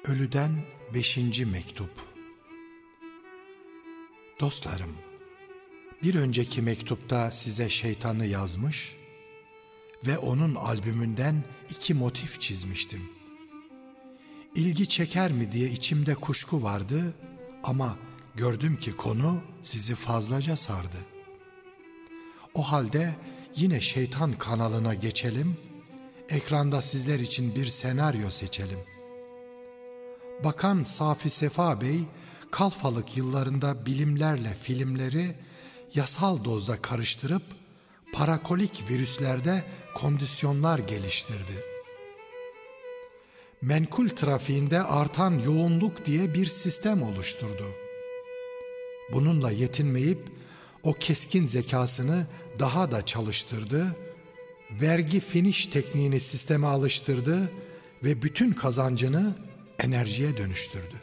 Ölüden 5. mektup. Dostlarım, bir önceki mektupta size şeytanı yazmış ve onun albümünden 2 motif çizmiştim. İlgi çeker mi diye içimde kuşku vardı ama gördüm ki konu sizi fazlaca sardı. O halde yine şeytan kanalına geçelim, ekranda sizler için bir senaryo seçelim. Bakan Safi Sefa Bey, kalfalık yıllarında bilimlerle filmleri yasal dozda karıştırıp parakolik virüslerde kondisyonlar geliştirdi. Menkul trafiğinde artan yoğunluk diye bir sistem oluşturdu. Bununla yetinmeyip o keskin zekasını daha da çalıştırdı, vergi finish tekniğini sisteme alıştırdı ve bütün kazancını enerjiye dönüştürdü.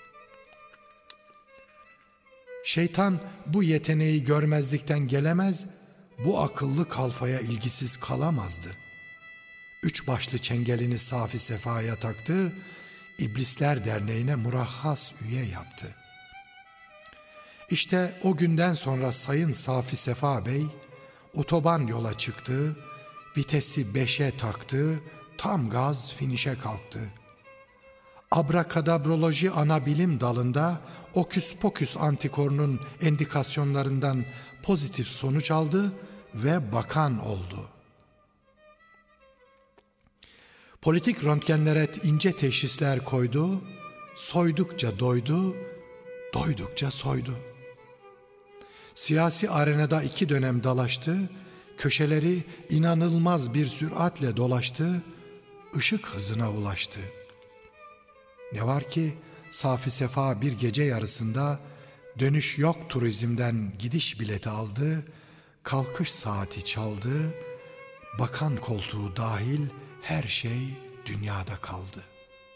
Şeytan bu yeteneği görmezlikten gelemez, bu akıllı kalfaya ilgisiz kalamazdı. 3 başlı çengelini Safi Sefa'ya taktı, İblisler Derneği'ne murahhas üye yaptı. İşte o günden sonra Sayın Safi Sefa Bey, otoban yola çıktı, vitesi 5'e taktı, tam gaz finişe kalktı. Abrakadabroloji ana bilim dalında oküs poküs antikorunun endikasyonlarından pozitif sonuç aldı ve bakan oldu. Politik röntgenlere ince teşhisler koydu, soydukça doydu, doydukça soydu. Siyasi arenada 2 dönem dalaştı, köşeleri inanılmaz bir süratle dolaştı, ışık hızına ulaştı. Ne var ki Safi Sefa bir gece yarısında dönüş yok turizmden gidiş bileti aldı, kalkış saati çaldı, bakan koltuğu dahil her şey dünyada kaldı.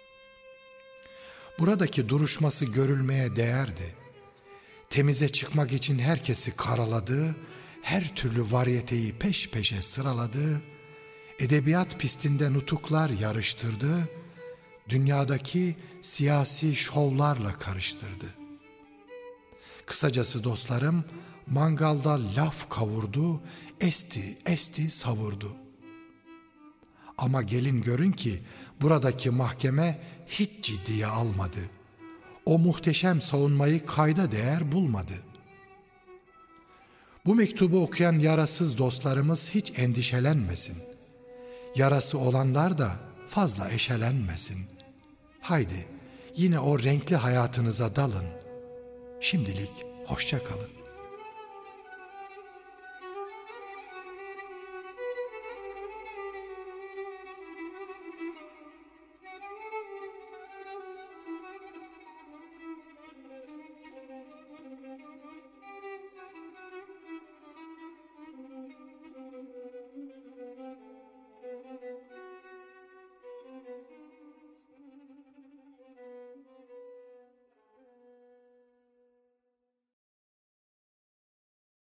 Buradaki duruşması görülmeye değerdi. Temize çıkmak için herkesi karaladı, her türlü varyeteyi peş peşe sıraladı, edebiyat pistinde nutuklar yarıştırdı, dünyadaki siyasi şovlarla karıştırdı. Kısacası dostlarım, mangalda laf kavurdu, esti savurdu. Ama gelin görün ki buradaki mahkeme hiç ciddiye almadı. O muhteşem savunmayı kayda değer bulmadı. Bu mektubu okuyan yarasız dostlarımız hiç endişelenmesin. Yarası olanlar da fazla eşelenmesin. Haydi yine o renkli hayatınıza dalın. Şimdilik hoşça kalın.